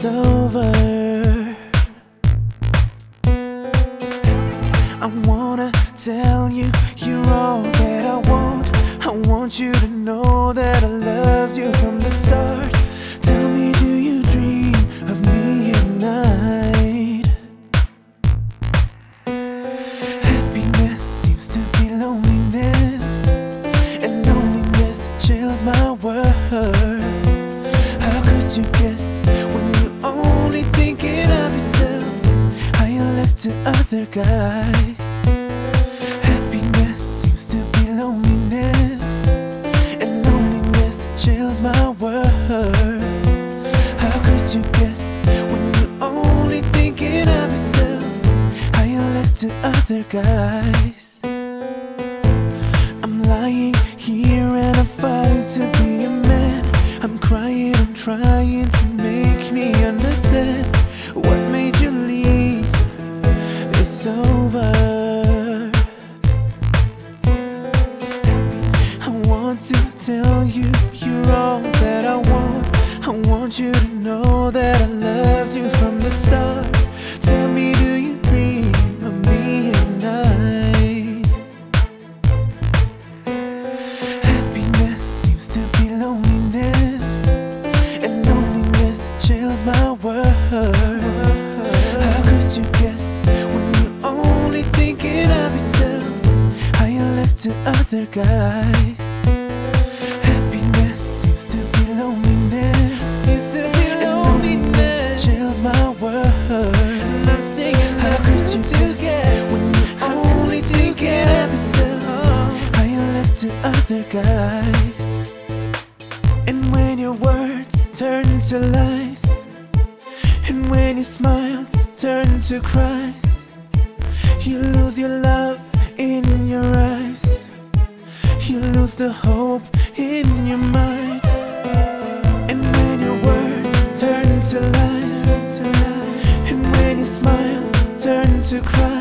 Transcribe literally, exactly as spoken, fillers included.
it's over. I wanna tell you, you're all that I want. I want you to know that I loved you from the start. Tell me, do you dream of me at night? Happiness seems to be loneliness, and loneliness chilled my world. How could you guess when you're only thinking of yourself, how you left to other guys? Happiness seems to be loneliness, and loneliness chilled my world. How could you guess when you're only thinking of yourself, how you left to other guys? I'm lying here and I'm fighting to be a man. I'm crying, I'm trying to make me understand. What made you leave? It's over. I want to tell you, you're all that I want. I want you to know that I loved you from the start. Tell me, do you dream of me at night? Happiness seems to be loneliness, and loneliness chilled my world. How could you guess when you're only thinking of yourself, how you left to other guys? Happiness seems to be loneliness, seems to be loneliness chilled my world. And I'm singing, how could you guess when you're only thinking of yourself, how you left to other guys? And when your words turn to lies, and when your smiles turn to cries, you lose your love in your eyes, you lose the hope in your mind. And when your words turn to lies, and when your smiles turn to cries,